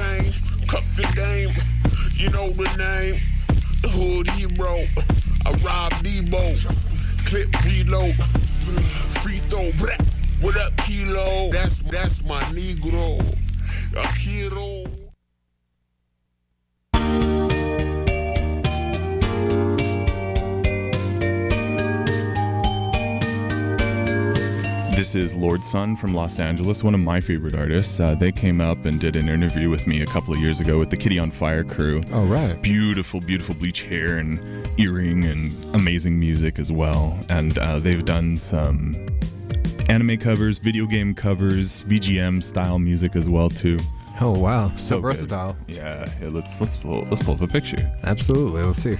chain, cuff and dame. You know the name, the hood hero. I rob Debo, clip reload, free throw, brat. What up, Kilo? That's my Negro, a hero. This is Lord Sun from Los Angeles, one of my favorite artists. They came up and did an interview with me a couple of years ago with the Kitty on Fire crew. Oh, right. Beautiful, beautiful bleach hair and earring and amazing music as well. And they've done some anime covers, video game covers, VGM style music as well too. Oh, wow. So versatile. Good. Yeah, let's pull up a picture. Absolutely. Let's see.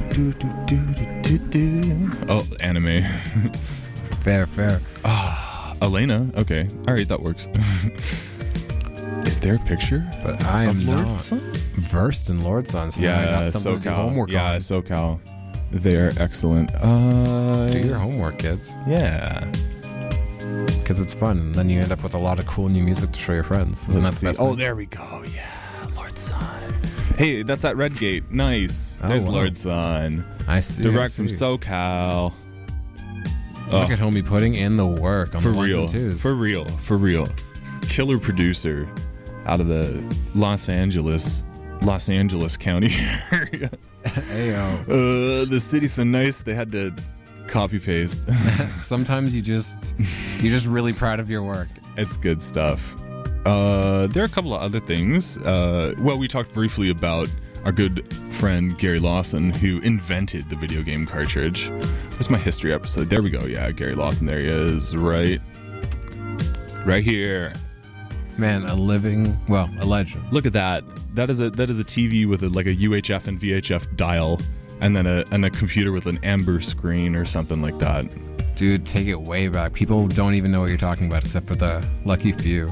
Oh, anime. Fair. Elena. Okay. All right, that works. Is there a picture? But I am Lord not Sun? versed in Lord Sun, so now I got something to do homework yeah, on. SoCal. They're excellent. Do your homework, kids. Yeah. Because it's fun, and then you end up with a lot of cool new music to show your friends. Isn't that the best Oh, thing? there we go. Yeah, Lord Sun. Hey, that's at Redgate. Nice. Oh, There's wow. Lord Sun. I see. Direct I from see. SoCal. Look at homie putting in the work on For the ones real. and twos. For real. Killer producer out of the Los Angeles County area. Ayo. The city's so nice they had to copy paste. Sometimes you're just really proud of your work. It's good stuff. There are a couple of other things. Well, we talked briefly about our good friend Gary Lawson, who invented the video game cartridge. Where's my history episode? There we go. Yeah, Gary Lawson. There he is. Right here. Man, a legend. Look at that. That is a TV with like a UHF and VHF dial, and then a computer with an amber screen or something like that. Dude, take it way back. People don't even know what you're talking about except for the lucky few.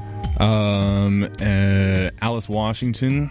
Alice Washington,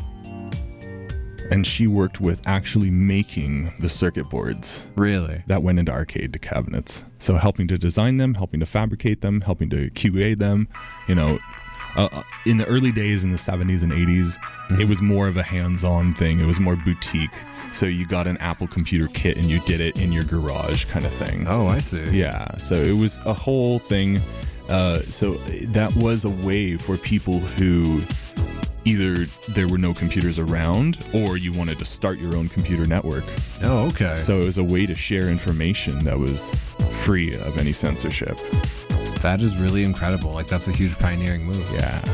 and she worked with actually making the circuit boards Really? that went into arcade cabinets. So helping to design them, helping to fabricate them, helping to QA them. You know, in the early days in the 70s and 80s, it was more of a hands-on thing. It was more boutique. So you got an Apple computer kit and you did it in your garage kind of thing. Oh, I see. Yeah, so it was a whole thing. So that was a way for people who either there were no computers around or you wanted to start your own computer network. Oh, okay. So it was a way to share information that was free of any censorship. That is really incredible. Like, that's a huge pioneering move. Yeah.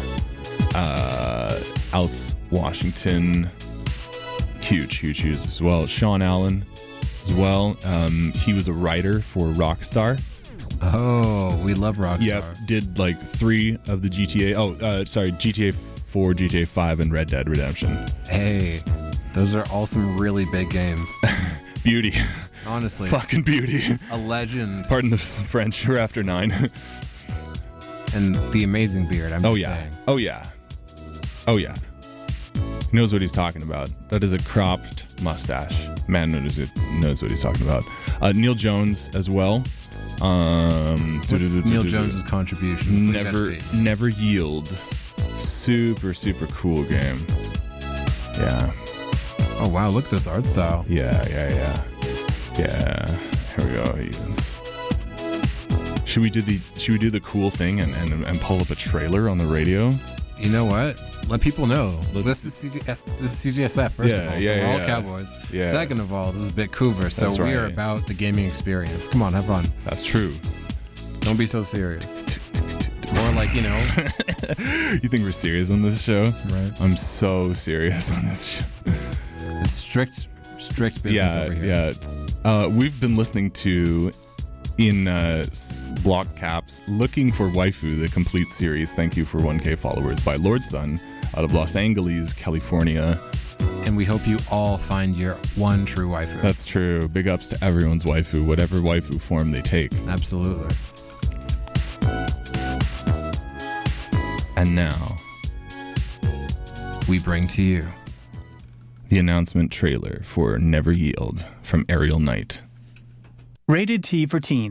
Alice Washington, huge as well. Sean Allen as well. He was a writer for Rockstar. Oh, we love Rockstar. Yep, did like 3 of the GTA. GTA 4, GTA 5, and Red Dead Redemption. Hey, those are all some really big games. Beauty. Honestly. Fucking beauty. A legend. Pardon the French, we're after 9. And the amazing beard, I'm just saying. Oh yeah. He knows what he's talking about. That is a cropped mustache. Man knows what he's talking about. Neil Jones as well. What's Neil Jones's contribution? Never Yield. Super cool game. Yeah. Oh wow, look at this art style. Yeah. Here we go. Should we do the cool thing and pull up a trailer on the radio? You know what? Let people know. This is CGSF, first of all. So we're all cowboys. Yeah. Second of all, this is Bitcouver, so That's we are right. about the gaming experience. Come on, have fun. That's true. Don't be so serious. More like, you know. You think we're serious on this show? Right. I'm so serious on this show. It's strict business over here. Yeah. We've been listening to, in block caps, Looking for Waifu, the complete series, Thank You for 1K Followers, by Lord Sun out of Los Angeles, California. And we hope you all find your one true waifu. That's true. Big ups to everyone's waifu, whatever waifu form they take. Absolutely. And now, we bring to you the announcement trailer for Never Yield from Aerial Knight. Rated T for Teen.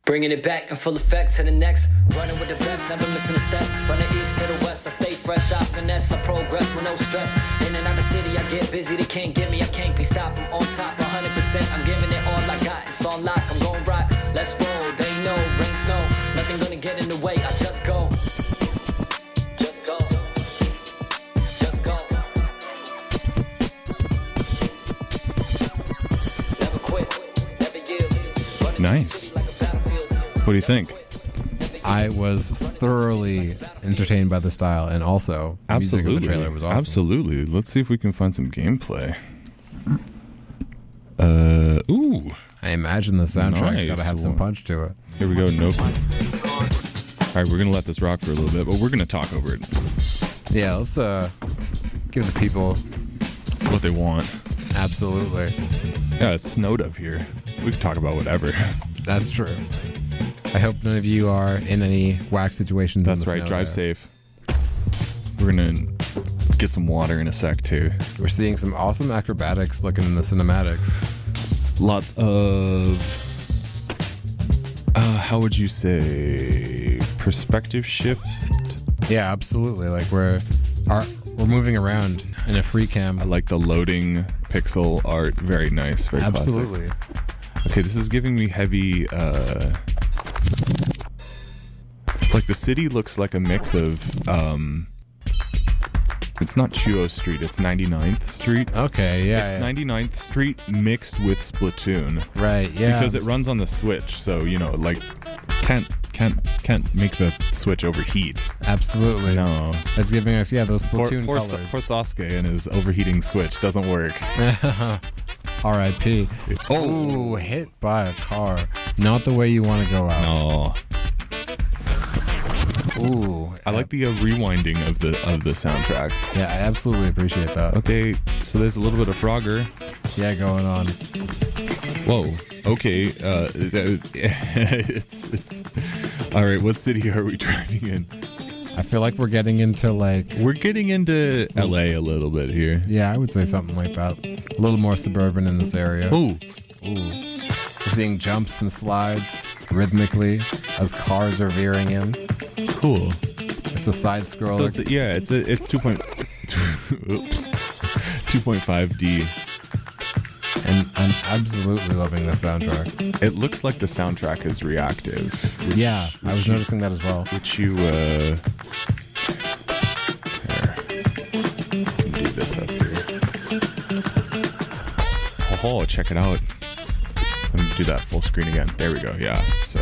Bringing it back in full effect to the next. Running with the best, never missing a step. From the east to the west, I stay fresh, I finesse, I progress with no stress. In and out the city, I get busy, they can't get me, I can't be stopped. I'm on top 100%, I'm giving it all I got. It's on lock, I'm gon' rock, let's roll. They know, rain, snow, nothing gonna get in the way, I just go. Just go. Just go. Never quit, never yield. Nice. What do you think? I was thoroughly entertained by the style, and also the music of the trailer was awesome. Absolutely. Let's see if we can find some gameplay. Ooh. I imagine the soundtrack's got to have some punch to it. Here we go. Nope. All right, we're gonna let this rock for a little bit, but we're gonna talk over it. Yeah, let's give the people What they want. Absolutely. Yeah, it's snowed up here. We can talk about whatever. That's true. I hope none of you are in any whack situations. That's right. Drive safe. We're gonna get some water in a sec too. We're seeing some awesome acrobatics looking in the cinematics. Lots of how would you say, perspective shift? Yeah, absolutely. Like we're moving around in a free cam. I like the loading pixel art. Very nice. Very absolutely. Classic. Okay, this is giving me heavy. Like the city looks like a mix of. It's not Chuo Street. It's 99th Street. Okay, yeah. It's 99th Street mixed with Splatoon. Right. Yeah. Because it runs on the Switch, so like can't make the Switch overheat. Absolutely. No. It's giving us those Splatoon poor colors. Poor Sasuke and his overheating Switch doesn't work. R.I.P. Oh, hit by a car. Not the way you want to go out. No. Ooh, I like the rewinding of the soundtrack. Yeah, I absolutely appreciate that. Okay, so there's a little bit of Frogger. Yeah, going on. Whoa. Okay. It's all right. What city are we driving in? I feel like we're getting into we're getting into LA a little bit here. Yeah, I would say something like that. A little more suburban in this area. Ooh. We're seeing jumps and slides rhythmically as cars are veering in. Cool. It's a side scroller. So it's 2.5D. And I'm absolutely loving the soundtrack. It looks like the soundtrack is reactive. I was noticing that as well. Which you here. Do this up here. Oh, check it out. Let me do that full screen again. There we go. Yeah. So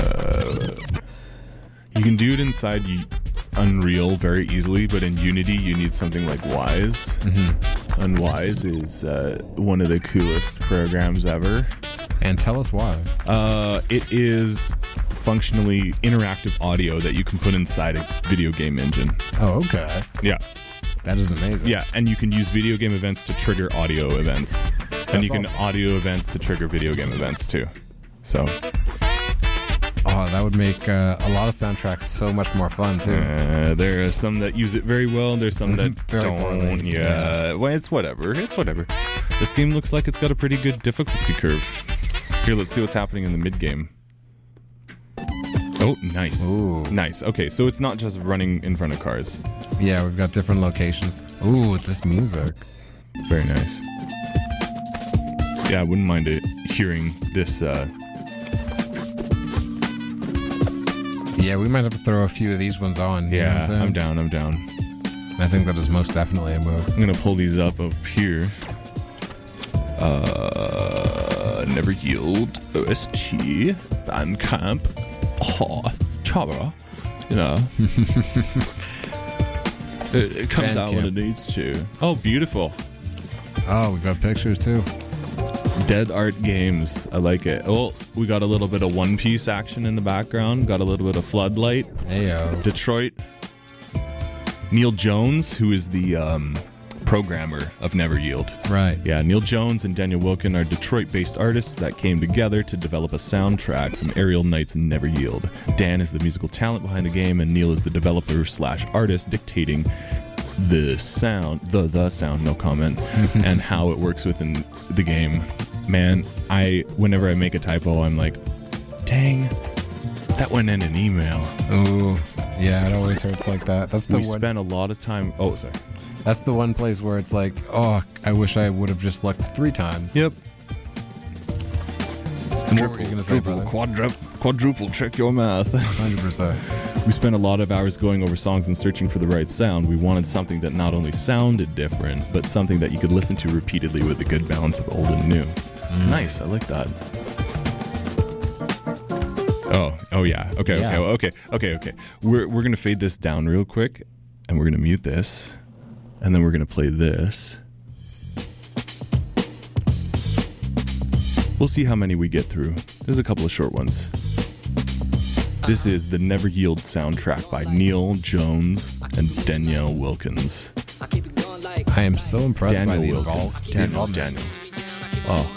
you can do it inside Unreal very easily, but in Unity you need something like Wise. Mm-hmm. And Wise is one of the coolest programs ever. And tell us why. It is functionally interactive audio that you can put inside a video game engine. Oh, okay. Yeah. That is amazing. Yeah, and you can use video game events to trigger audio events. And you can audio events to trigger video game events too. So... Oh, that would make a lot of soundtracks so much more fun too. There are some that use it very well. There's some that don't. Poorly. Yeah. Well, it's whatever. This game looks like it's got a pretty good difficulty curve. Here, let's see what's happening in the mid game. Oh, nice. Ooh. Nice. Okay, so it's not just running in front of cars. Yeah, we've got different locations. Ooh, this music. Very nice. Yeah, I wouldn't mind hearing this. Yeah, we might have to throw a few of these ones on. Yeah, I'm down. I think that is most definitely a move. I'm gonna pull these up here. Never Yield, OST, Bandcamp, Chara. It comes out when it needs to. Oh, beautiful. Oh, we got pictures too. Dead Art Games. I like it. Oh, we got a little bit of One Piece action in the background. Got a little bit of Floodlight. Heyo. Detroit. Neil Jones, who is the programmer of Never Yield. Right. Yeah, Neil Jones and Daniel Wilkin are Detroit-based artists that came together to develop a soundtrack from Aerial Knights and Never Yield. Dan is the musical talent behind the game, and Neil is the developer/artist dictating the sound, the sound, no comment, and how it works within the game. Man, whenever I make a typo, I'm like, dang, That went in an email. Ooh, yeah, it always hurts like that. That's the We one. spent a lot of time. Oh, sorry. That's the one place where it's like, oh, I wish I would have just looked 3 times. Yep. And what were you going to say, brother? Quadruple, check your math. 100%. We spent a lot of hours going over songs and searching for the right sound. We wanted something that not only sounded different, but something that you could listen to repeatedly with a good balance of old and new. Nice, I like that. Oh yeah. Okay. We're gonna fade this down real quick, and we're gonna mute this, and then we're gonna play this. We'll see how many we get through. There's a couple of short ones. This is the Never Yield soundtrack by Neil Jones and Danielle Wilkins. I am so impressed by the Wilkins. Daniel. Oh.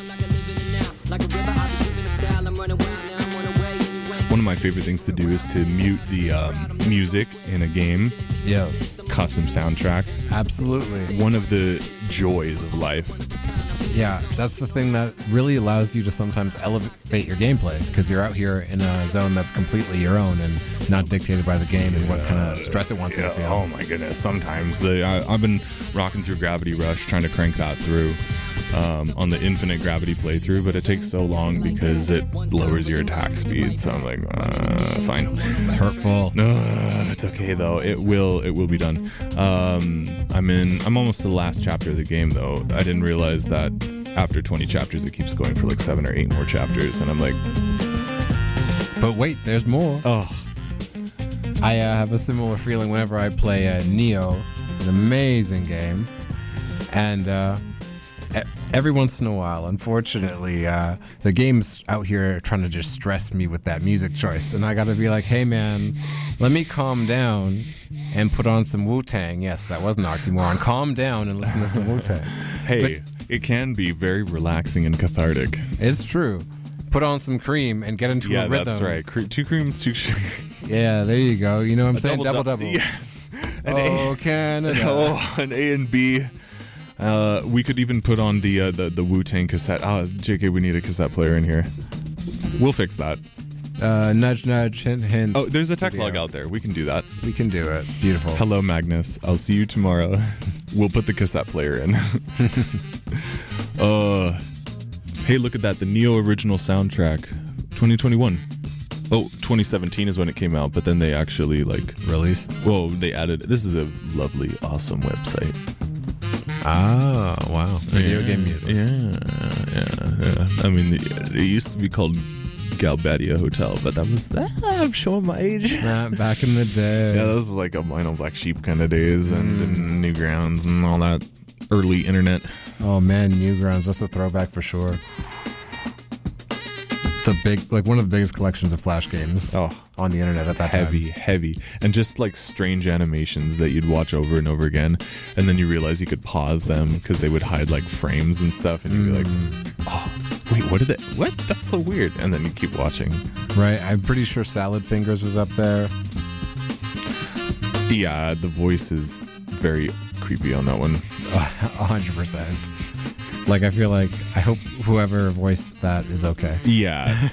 One of my favorite things to do is to mute the music in a game. Yes. Custom soundtrack. Absolutely. One of the joys of life. Yeah, that's the thing that really allows you to sometimes elevate your gameplay, because you're out here in a zone that's completely your own and not dictated by the game and what kind of stress it wants you to feel. Oh my goodness, sometimes I've been rocking through Gravity Rush, trying to crank that through on the infinite gravity playthrough, but it takes so long because it lowers your attack speed, so I'm like, fine. Hurtful. It's okay though, it will be done. I'm almost to the last chapter of the game though. I didn't realize that after 20 chapters it keeps going for like 7 or 8 more chapters, and I'm like, but wait, there's more. oh. I have a similar feeling whenever I play Neo, an amazing game, and every once in a while, unfortunately, the game's out here trying to just stress me with that music choice, and I gotta be like, hey man, let me calm down and put on some Wu-Tang. Yes, that was an oxymoron. Calm down and listen to some Wu-Tang. Hey, it can be very relaxing and cathartic. It's true. Put on some cream and get into a rhythm. Yeah, that's right. 2 creams, 2 sugar. Yeah, there you go. You know what I'm saying? Double. Yes. Canada. Oh, an A and B. We could even put on the Wu-Tang cassette. JK, we need a cassette player in here. We'll fix that. Nudge, nudge, hint, hint. Oh, there's a tech log out there. We can do that. We can do it. Beautiful. Hello, Magnus. I'll see you tomorrow. We'll put the cassette player in. Hey, look at that. The Neo original soundtrack. 2021. Oh, 2017 is when it came out, but then they actually released. Whoa, they added. This is a lovely, awesome website. Ah, wow. Video game music. Yeah. I mean, it used to be called Galbadia Hotel, but that was I'm showing my age. Back in the day. Yeah, that was like a Vinyl Black Sheep kind of days, and Newgrounds and all that early internet. Oh man, Newgrounds, that's a throwback for sure. One of the biggest collections of Flash games on the internet at that time. Heavy. And just like strange animations that you'd watch over and over again, and then you realize you could pause them because they would hide like frames and stuff, and you'd be like, oh, wait, what? That's so weird. And then you keep watching. Right, I'm pretty sure Salad Fingers was up there. Yeah, the voice is very creepy on that one. 100%. Like, I feel like, I hope whoever voiced that is okay. Yeah.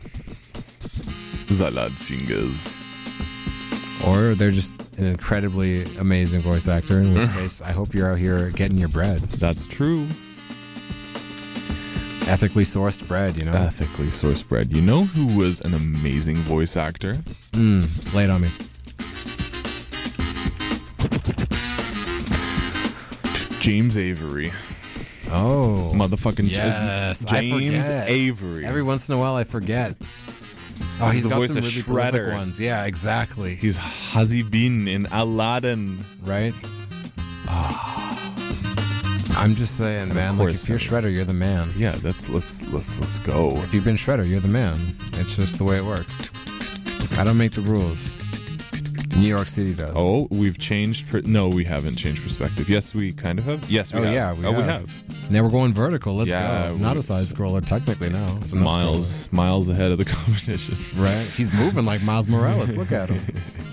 Salad Fingers. Or they're just an incredibly amazing voice actor, in which case, I hope you're out here getting your bread. That's true. Ethically sourced bread, you know? Ethically sourced bread. You know who was an amazing voice actor? Lay it on me. James Avery. Oh. Motherfucking yes, James Avery. Every once in a while I forget. Oh, he's the got voice some of really Shredder. prolific ones. Yeah, exactly. He's Hazibin in Aladdin. Right? I'm just saying, man, like, if you're Shredder, you're the man. Yeah, let's go. If you've been Shredder, you're the man. It's just the way it works. I don't make the rules. New York City does. Oh, we've changed. No, we haven't changed perspective. Yes, we kind of have. Yes, we have. Yeah, we have. Now we're going vertical. Let's go. Not a side scroller technically now. It's miles ahead of the competition. Right. He's moving like Miles Morales. Look at him.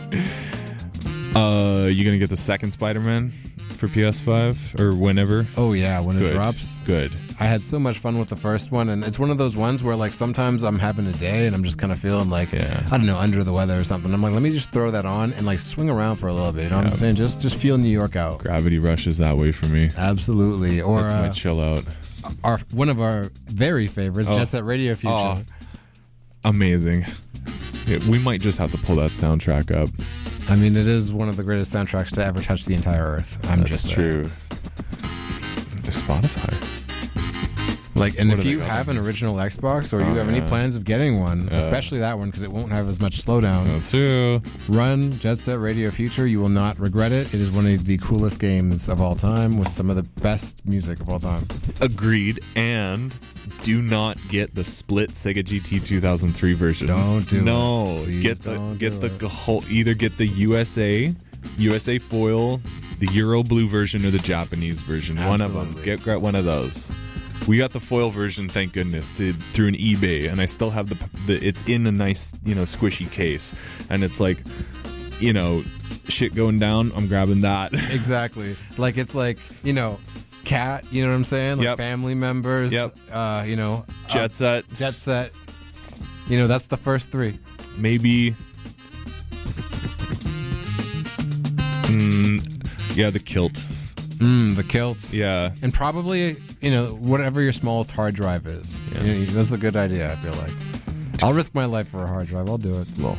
You gonna get the second Spider-Man for PS5 or whenever? Oh yeah, when it drops. Good. I had so much fun with the first one, and it's one of those ones where like sometimes I'm having a day and I'm just kind of feeling like I don't know, under the weather or something. I'm like, let me just throw that on and like swing around for a little bit. You know what I'm saying? Just feel New York out. Gravity Rush is that way for me. Absolutely. Or That's my chill out. one of our very favorites, Jet Set Radio Future. Oh, amazing. Yeah, we might just have to pull that soundtrack up. I mean, it is one of the greatest soundtracks to ever touch the entire earth. That's true. Just Spotify. Like, and if you have an original Xbox or you have any plans of getting one, especially that one because it won't have as much slowdown, That's true. run Jet Set Radio Future. You will not regret it. It is one of the coolest games of all time with some of the best music of all time. Agreed. And do not get the split Sega GT 2003 version. Don't do it. No, Please get the whole. Either get the USA foil, the Euro blue version, or the Japanese version. Absolutely. One of them. Get one of those. We got the foil version, thank goodness, through an eBay, and I still have the. It's in a nice, squishy case, and it's like, shit going down. I'm grabbing that. Exactly. Like it's like cat. You know what I'm saying? Like family members. Yep. Jet Set. Jet Set. That's the first three. Maybe. The Kilt. The Kilts. Yeah. And probably, whatever your smallest hard drive is. Yeah. That's a good idea, I feel like. I'll risk my life for a hard drive. I'll do it. Well.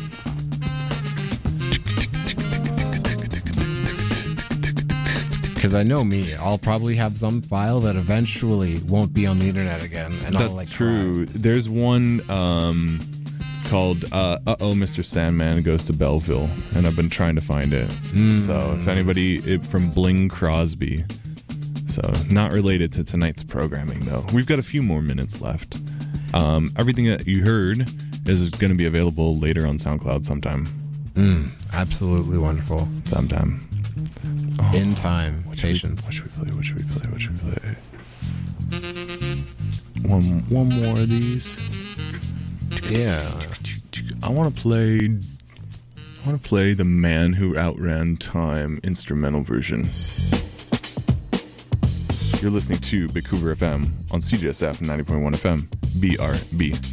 Because I know me. I'll probably have some file that eventually won't be on the internet again. And That's I'll true. cry. There's one called Uh-Oh, Mr. Sandman Goes to Belleville, and I've been trying to find it. So if anybody from Bling Crosby. So not related to tonight's programming, though. We've got a few more minutes left. Everything that you heard is going to be available later on SoundCloud sometime. Absolutely wonderful. Sometime. In time. Patience. What should we play? One more of these. Yeah. I want to play the Man Who Outran Time instrumental version. You're listening to Big Hoover FM on CJSF 90.1 FM, BRB.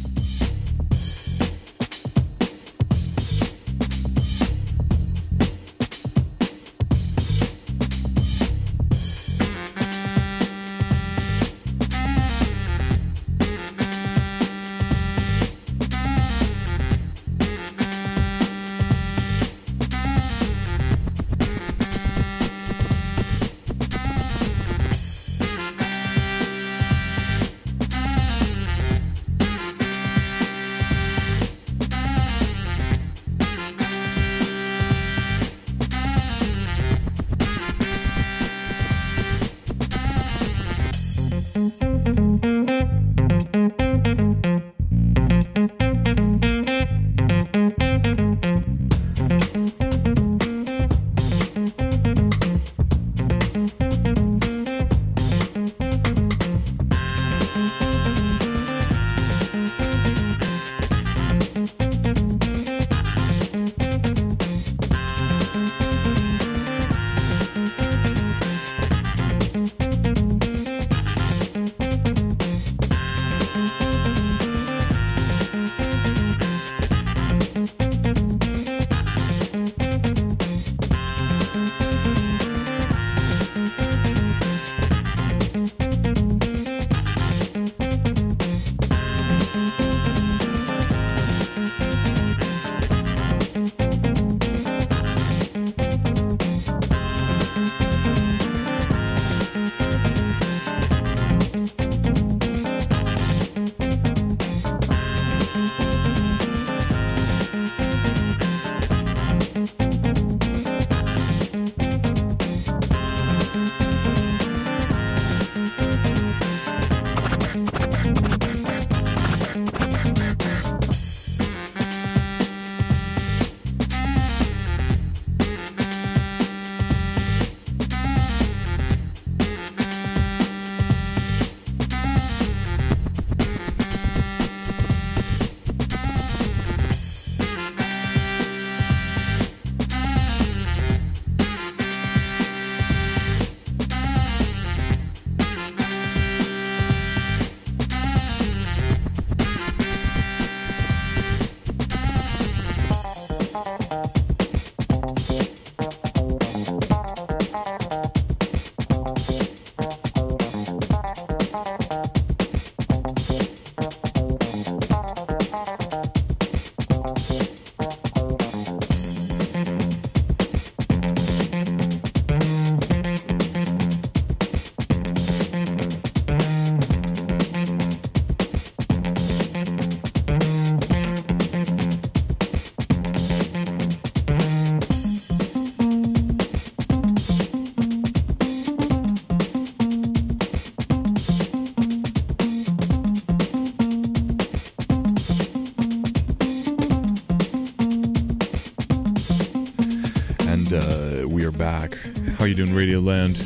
we are back. How you doing, Radio Land?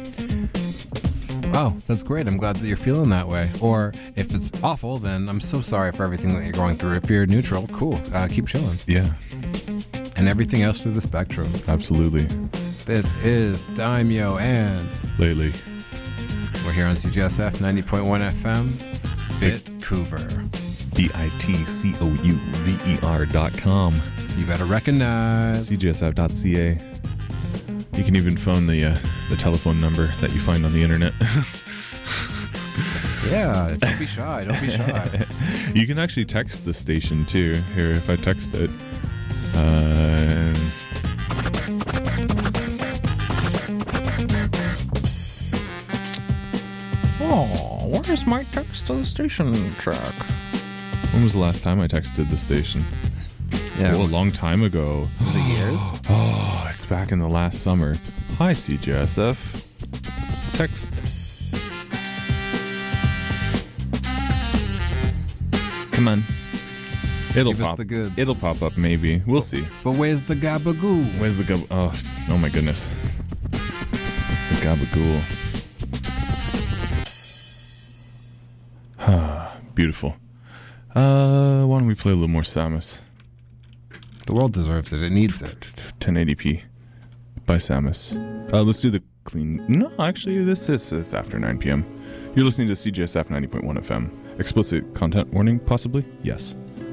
Oh, that's great. I'm glad that you're feeling that way. Or if it's awful, then I'm so sorry for everything that you're going through. If you're neutral, cool. Keep chilling. Yeah. And everything else through the spectrum. Absolutely. This is Daimyo and Lately. We're here on CJSF 90.1 FM, Bitcouver. BITCOUVER.com. You better recognize. CJSF.ca. You can even phone the telephone number that you find on the internet. Yeah, don't be shy. Don't be shy. You can actually text the station too. Here, if I text it. Where's my text to the station track? When was the last time I texted the station? Yeah, a long time ago. Was it years? Oh, it's back in the last summer. Hi, CJSF. Text. Come on. It'll Give us pop. the goods. It'll pop up maybe. We'll see. But where's the gabagoo? Where's the oh my goodness. The gabagool. Beautiful. Why don't we play a little more Samus? The world deserves it. It needs it. 1080p by Samus. Let's do the clean. No, actually, this is after 9 p.m. You're listening to CJSF 90.1 FM. Explicit content warning, possibly? Yes.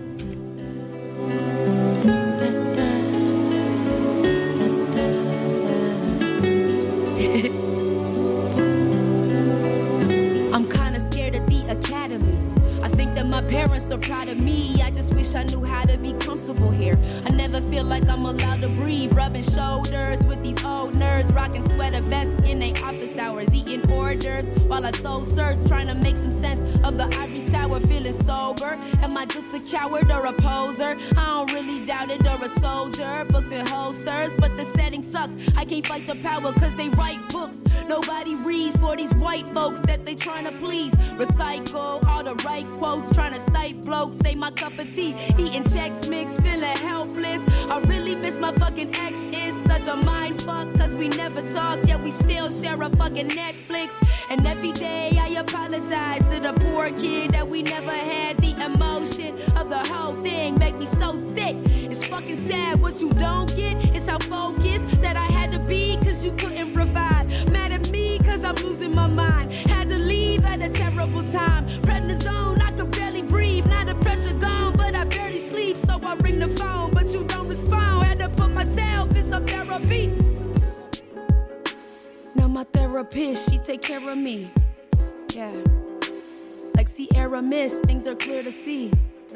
I'm kinda scared of the academy. I think that my parents are proud of me. I just wish I knew how to be comfortable here. I never feel like I'm allowed to breathe. Rubbing shoulders with these old nerds, rocking sweater vests in their office hours, eating hors d'oeuvres while I soul search, trying to make some sense of the ivory tower, feeling sober. Am I just a coward or a poser? I don't really doubt it, or a soldier. Books and holsters, but the setting sucks. I can't fight the power cause they write books. Nobody reads for these white folks that they trying to please. Recycle all the right quotes, trying to cite blokes, say my cup of tea. Eating Chex Mix, feeling helpless. I really miss my fucking ex. Is such a mind fuck, cause we never talk, yet we still share a fucking Netflix. And every day I apologize to the poor kid that we never had. The emotion of the whole thing make me so sick. It's fucking sad. What you don't get is how focused that I had to be, cause you couldn't provide. Mad at me cause I'm losing my mind. Had to leave at a terrible time. Prednisone, I could barely breathe. Now the pressure gone, but I barely sleep. So I ring the phone, but you don't respond. Had to put myself in some therapy. Now my therapist, she take care of me. Yeah. Like Sierra Mist, things are clear to see.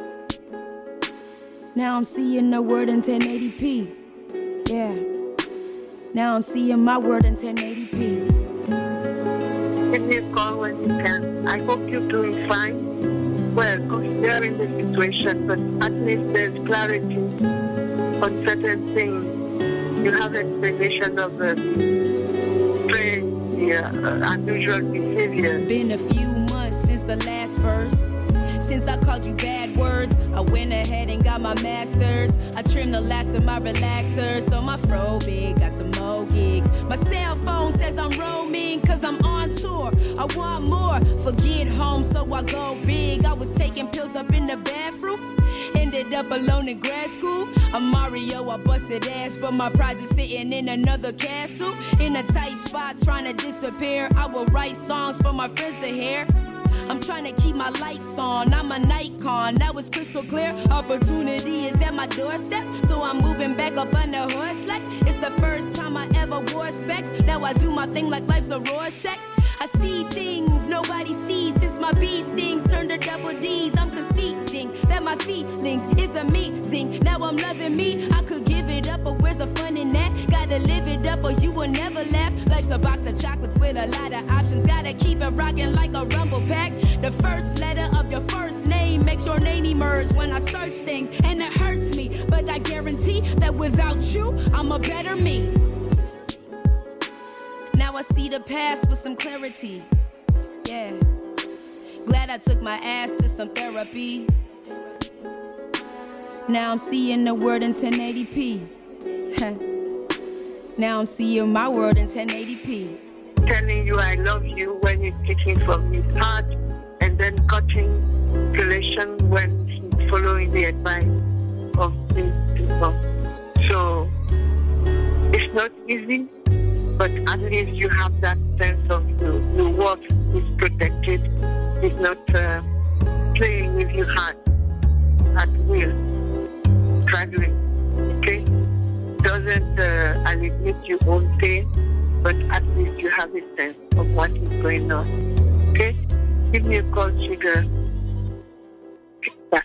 Now I'm seeing the word in 1080p. Yeah. Now I'm seeing my word in 1080p. Give me a call when you can. I hope you're doing fine. Well, considering the situation, but at least there's clarity on certain things. You have explanation of the strange, unusual behavior. Been a few months since the last verse. Since I called you bad words, I went ahead and got my master's. I trimmed the last of my relaxers, so my fro big, got some more gigs. My cell phone says I'm roaming, cause I'm on tour. I want more, forget home, so I go big. I was taking pills up in the bathroom, ended up alone in grad school. I'm Mario, I busted ass, but my prize is sitting in another castle. In a tight spot, trying to disappear. I will write songs for my friends to hear. I'm trying to keep my lights on, I'm a Nikon, that was crystal clear. Opportunity is at my doorstep, so I'm moving back up on the horse like it's the first time I ever wore specs. Now I do my thing like life's a Rorschach. I see things nobody sees since my bee stings turned to double D's. I'm conceding that my feelings is amazing. Now I'm loving me, I could give it up, but where's the fun in that? Gotta live it up or you will never laugh. Life's a box of chocolates with a lot of options. Gotta keep it rocking like a rumble pack. The first letter of your first name makes your name emerge when I search things, and it hurts me, but I guarantee that without you, I'm a better me. Now I see the past with some clarity. Yeah. Glad I took my ass to some therapy. Now I'm seeing the word in 1080p. Now I'm seeing my world in 1080p. Telling you I love you when he's taking from his heart, and then cutting relation when he's following the advice of these people. So it's not easy, but at least you have that sense of your worth is protected. It's not playing with your heart at will, struggling. Okay? Doesn't alleviate your own pain, but at least you have a sense of what is going on. Okay? Give me a call, Sugar. Yeah.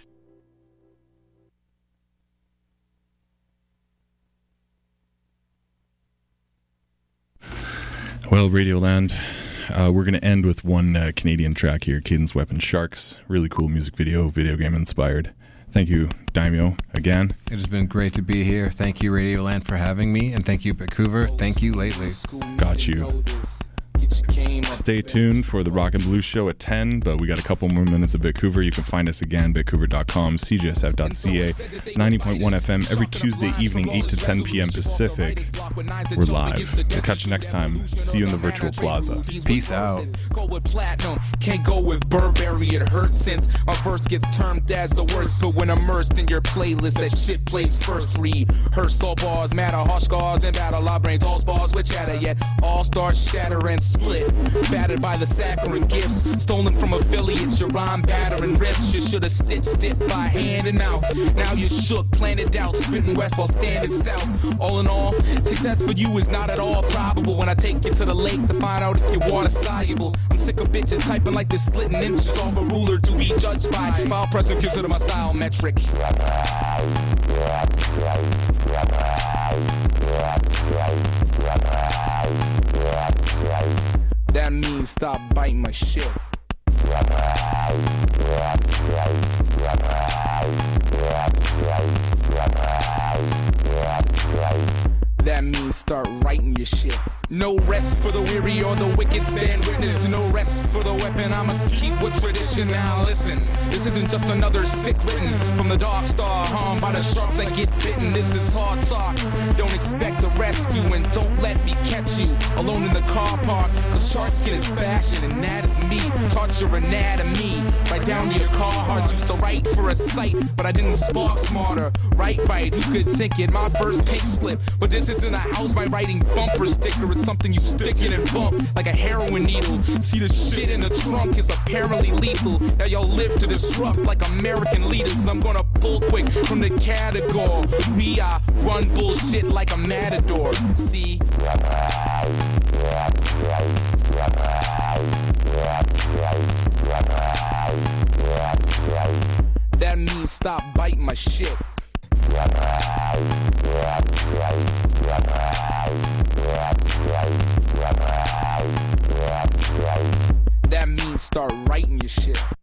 Well, Radioland, we're going to end with one Canadian track here, Cadence Weapon Sharks. Really cool music video game inspired. Thank you, Daimyo, again. It has been great to be here. Thank you, Radioland, for having me, and thank you, Vancouver. Thank you, Lately. Got you. Stay tuned for the Rock and Blues show at 10, but we got a couple more minutes of Vancouver. You can find us again, vancouver.com, cjsf.ca, 90.1 FM, every Tuesday evening, 8 to 10 p.m. Pacific. We're live. We'll catch you next time. See you in the virtual plaza. Peace out. Go with platinum, can't go with Burberry. It hurts since my verse gets termed as the worst, but when immersed in your playlist, that shit plays first. Rehearse all bars, matter, harsh scars, and battle our brains, all spars with chatter, yet all stars shatter and split. Battered by the saccharine gifts, stolen from affiliates, your rhyme pattern rips. You should have stitched it by hand and mouth. Now you shook, planted doubt, spitting west while standing south. All in all, success for you is not at all probable. When I take you to the lake to find out if you're water soluble, I'm sick of bitches typing like this, splitting inches off a ruler to be judged by. File present, consider my style metric. That means stop biting my shit. That means start writing your shit. No rest for the weary or the wicked. Stand witness to no rest for the weapon. I must keep with tradition. Now listen, this isn't just another sick written from the dark star, harmed by the sharks that get bitten. This is hard talk. Don't expect a rescue, and don't let me catch you alone in the car park. Cause shark skin is fashion, and that is me. Taught your anatomy right down to your car hearts. Used to write for a site, but I didn't spark smarter. Right, who could think it? My first pink slip, but this isn't a house by writing bumper sticker. It's something you stick in and bump like a heroin needle. See, the shit in the trunk is apparently lethal. Now y'all live to disrupt like American leaders. I'm gonna pull quick from the category. I run bullshit like a matador. See? That means stop biting my shit. That means start writing your shit.